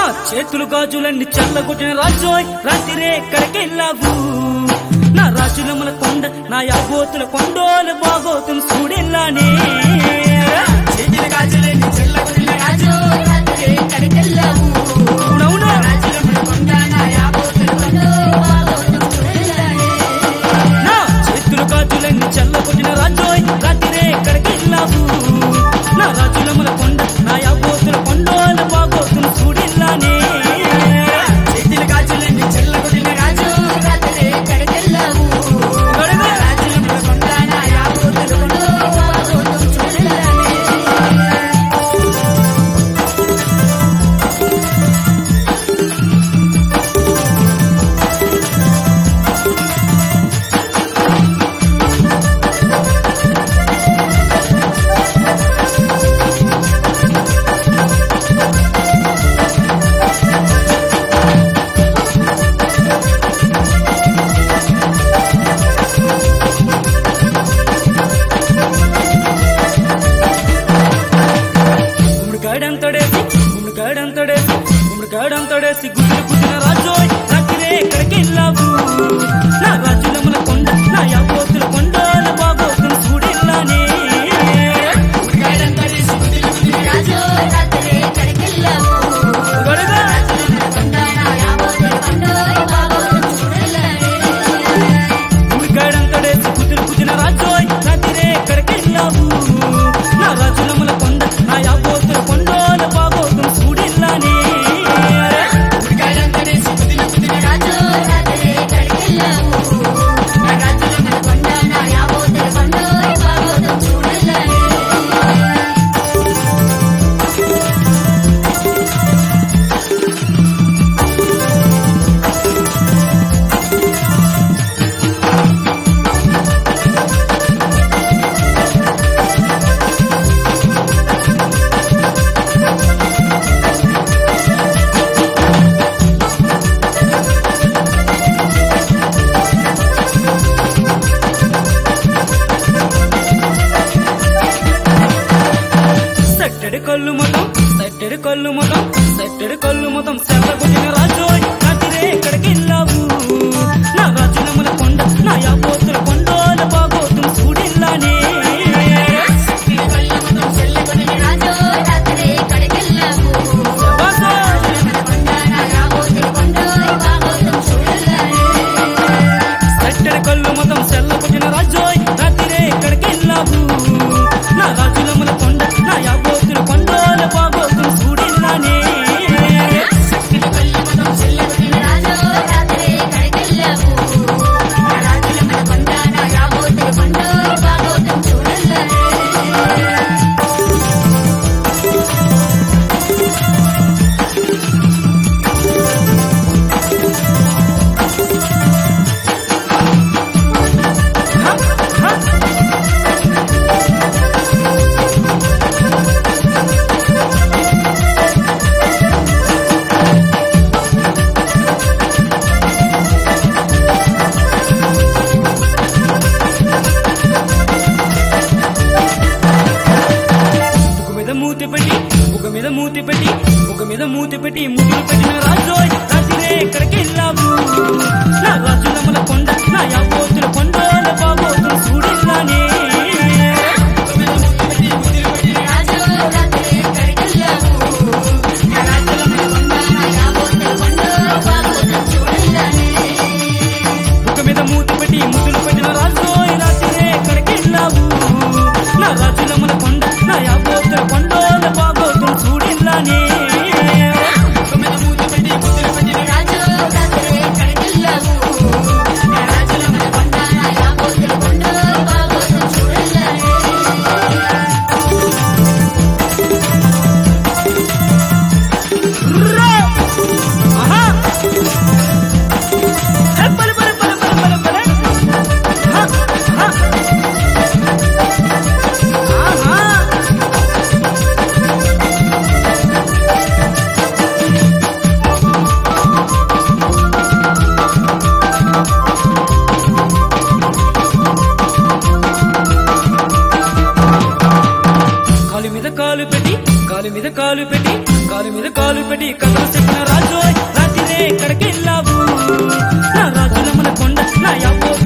చేతులు గాజులన్నీ చల్లగొట్టిన రాజోయ్ రాత్రి ఎక్కడికెళ్ళావు నా రాజులముల కొండ నా యాగోతుల కొండోలు బాగోతులు చూడెల్లానే చేతులు గాజులన్నీ చల్లగొట్టిన రాజు రాత్రి ఎక్కడికెళ్ళావు అవునవునా రాజులముల కొండ నా యాగోతుల కొండోలు బాగోతులు చూడెల్లానే నా చేతులు గాజులన్నీ చల్లగొట్టిన రాజోయ్ రాత్రి ఎక్కడికెళ్ళావు నా రాజులముల కొండ నా యాగోతుల కొండోలు బాగోతులు చూడెల్లానే చేతులు గాజులన్నీ చల్లగొట్టిన రాజు రాత్రి ఎక్కడికెళ్ళావు రాజులముల కొండ నా యాగోతుల కొండోలు బాగోతులు చూడెల్లానే గుమ్మడికాడంతడేసి గుడ్లు గుద్దిన రాజోయ్ రాత్రి ఎక్కడికెళ్ళావు నా రాజులముల కొండ నా యాగోతుల కొండోలు బాగోతులు చూడెల్లానే ఉడికాడంతడేసి గుడ్లు గుద్దిన రాజు రాత్రి ఎక్కడికెళ్ళావు గొడగా రాజులముల కొండ నా యాగోతుల కొండోలు బాగోతులు చూడెల్లానే గుమ్మడికాడంతడేసి గుడ్లు గుద్దిన రాజోయ్ రాత్రి ఎక్కడికెళ్ళావు నా రాజులముల కొండ నా యాగోతుల కొండోలు బాగోతులు చూడెల్లానే ఉడికాడంతడేసి గుడ్లు గుద్దిన రాజు రాత్రి ఎక్కడికెళ్ళావు రాజులముల కొండ నా యాగోతుల కొండోలు బాగోతులు చూడెల్లానే సెట్టెడు కళ్ళు మొత్తం సెల్లగొట్టిన రాజోయ్ రాత్రి ఎక్కడికెళ్ళావు నా రాజులముల కొండ నా యాగోతుల కొండోలు బాగోతులు చూడెల్లానే కళ్ళమతం చెల్లగొట్టిన రాజు రాత్రి ఎక్కడికెళ్ళావు రాజులముల కొండ నా యాగోతుల కొండోలు బాగోతులు చూడెల్లానే సెట్టెడు కళ్ళు మొత్తం సెల్లగొట్టిన రాజోయ్ రాత్రి ఎక్కడికెళ్ళావు నా రాజులముల కొండ నా యాగోతుల కొండోలు బాగోతులు చూడెల్లానే కళ్ళమతం చెల్లగొట్టిన రాజు రాత్రి ఎక్కడికెళ్ళావు రాజులముల కొండ నా యాగోతుల కొండోలు బాగోతులు చూడెల్లానే మూతి పెట్టి ముద్దులు పెట్టిన రాజోయ్ రాత్రి ఎక్కడికెళ్ళావు నా రాజులముల కొండ నా యాగోతుల కొండోలు బాగోతులు చూడెల్లానే రాజు రాత్రి ఎక్కడికెళ్ళావు రాజులముల కొండ నా యాగోతుల కొండోలు బాగోతులు చూడెల్లానే ముఖ మీద మూతి పెట్టి ముద్దులు పెట్టిన రాజోయ్ రాత్రి ఎక్కడికెళ్ళావు నా రాజులముల కొండ నా యాగోతుల కొండోలు బాగోతులు చూడెల్లానే రాజు రాత్రి ఎక్కడికెళ్ళావు రాజులముల కొండ నా యాగోతుల కొండోలు బాగోతులు పెట్టి కాలు మీద కాలు పెట్టి కాలు మీద కాలు పెట్టి కథలు చెప్పిన రాజు రాత్రిరే ఎక్కడికెళ్ళావు నా రాజులమ్మల కొండ నా యాబో